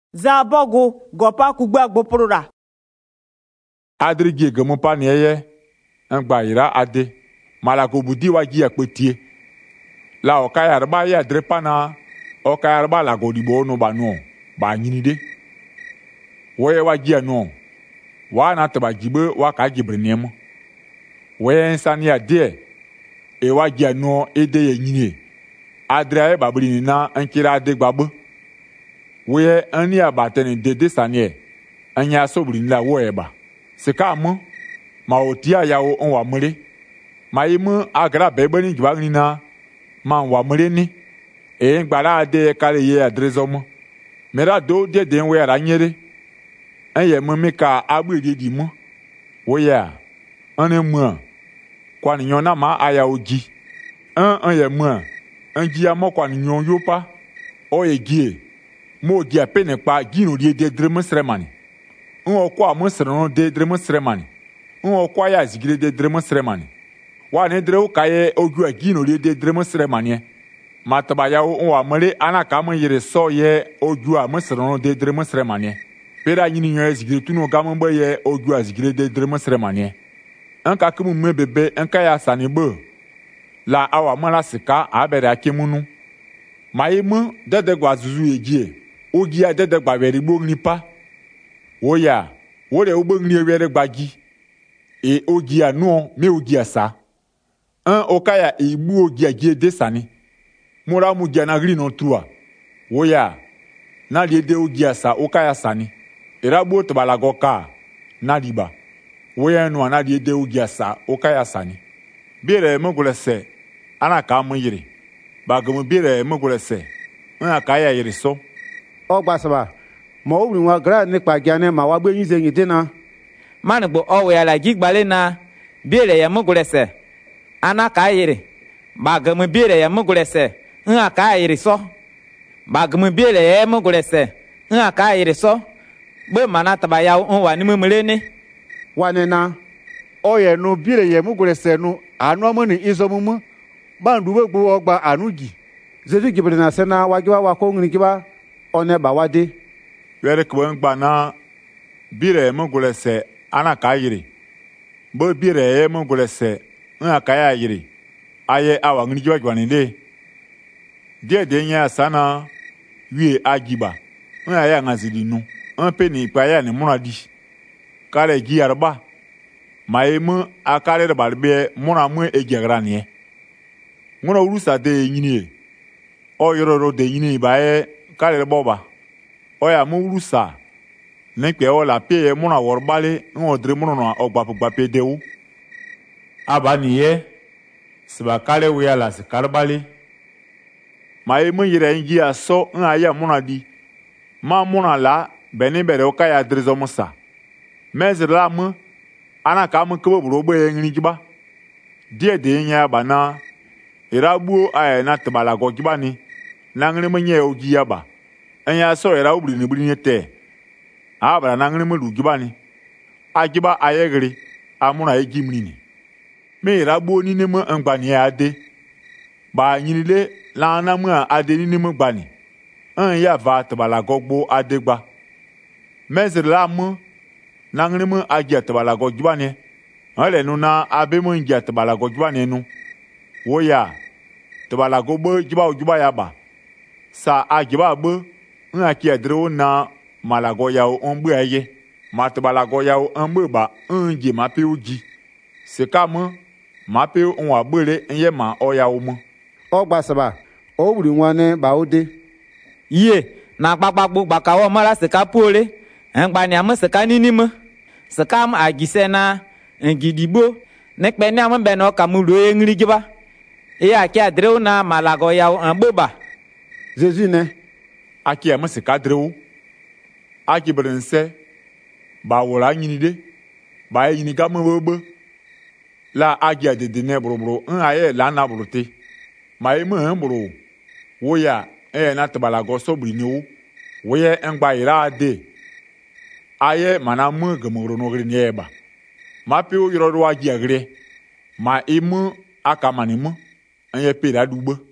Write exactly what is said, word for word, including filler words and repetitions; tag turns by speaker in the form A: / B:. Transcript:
A: za bogu gopa kugba gbopurura.
B: Adrigi gemupa nieye ngba ira ade malako budi waji akpetie la okaya rba ya drepa na okaya rba la godibo no banu ba nyinide woye waji anu wa na taba jibe wa ka jibrinem woye nsani ade e waji anu ede ye nyine adra e babri na nkira ade gbagbo woye ani abatene dede sanie anya sobri la wo eba sika mu ma otia yawo onwa mure ma yimu agra bebe ni jwagni na ma wa mure ni e ngbara de kale ye adrezomo mera do de de we ara nyere anye mu mi ka agbiri di mu wo ya ane mu kwa ni yona ma aya oji an anye mu anji amo kwa ni yon yopa o ye gie mo gi apene pa gino de de dremu sremani un kwa mo sreno de dremu sremani un kwa ya zigire de dremu sremani wa ne drew kaye ogu agino de de dremu sremani mataba ya un wa mele ana ka mo yire so ye ogu a mo sreno de dremu sremani pera nyini nyo zigire tunu ga mo be ye ogu a zigire de dremu sremani an ka kumu me bebe an ka ya sanibo la awa mala sika abere akemunu maimu dede gwa zuzu ejie ogi a dede gba weri gbo nipa woya wore ogbo nri ewere gbagi e ogi a no me ogi asa an okaya igbu ogi agie desani mura mu gi na gri no trua woya na de ogi asa okaya sani iragbo to balagoka na diba woya no na de ogi asa okaya sani bere mogolese ana ka mu yiri bagamu bere mogolese ana ka ya yiri so
C: ogbasaba mo uri wa gra nípa gane ma wa gbe yin ze yin dena
D: manigbo owe ala gigbale na bere ya mogolese ana ka yiri bagamu bere ya mogolese ana ka yiri so bagamu bere ya mogolese ana ka yiri so gbe mana taba ya wa ni mumule ni
C: wanena oye no bere ye mogolese no anu amoni izomumu bandu gbogbo ogba anugi zedu gibre na sena wagiwa wa ko ngini giba one ba wade
B: were ko ngba na bire mogolese ana ka yiri bo bire ye mogolese ana ka ya yiri aye awa ngini giwa giwa nde die de nya sana wie agiba ana ya ngazidi nu an pe ni pa ya ni munadi kare gi arba maimu akare barbe muna mu egegra ni ngona urusa de nyini o yororo de nyini bae kare boba o ya mu urusa nekpe o la pe muna worbale ngo dre muna no ogbapu gbape dewu abaniye siba kare we ala se karbale mai mu yire ngi aso nga ya muna di ma muna la beni bere o kaya drezo musa mezra mu ana ka mu ko buru gbe ngini giba die de nya bana iragbuo aye na tebala go gibani na ngri menye ogi yaba anya so ira obri ni bri ni te abara na ngri mu gibani agiba ayegri amuna egimri ni me iragbuo ni nemu ngbani ade ba nyinile la na mu ade ni nemu gbani an ya va tebala gogbo ade gba mezira mu na ngri mu agi tebala go gibani ale nu na abe mu ngi tebala go gibani nu woya tebala go bo jiba ojuba ya ba sa agiba bo nha ki adro na malago ya o ngbe aye ma tebala go ya o ngbe ba ngi ma pe oji se ka mo ma pe onwa gbere nye ma o ya o mo
C: ogbasaba o uri nwane ba ode
D: ye na gbagbagbogbo gbakawo mara se ka pole engba ni am se ka nini mo se ka am agise na ngidigbo nekpe ni am be no ka mu ro engri giba e aki adreu na malago ya ngboba
C: zezu ne
B: aki am se kadreu aki brense ba wora nyinide ba yini ga mo bobo la agi adede ne brobro n aye la na brote mai mo mbro woya e na tabalago sobri ni wo woye engba ira ade aye mana mu gamoro no gri ne ba ma pe o yoro agi agre ma imu akamani mu anye pe da dugbo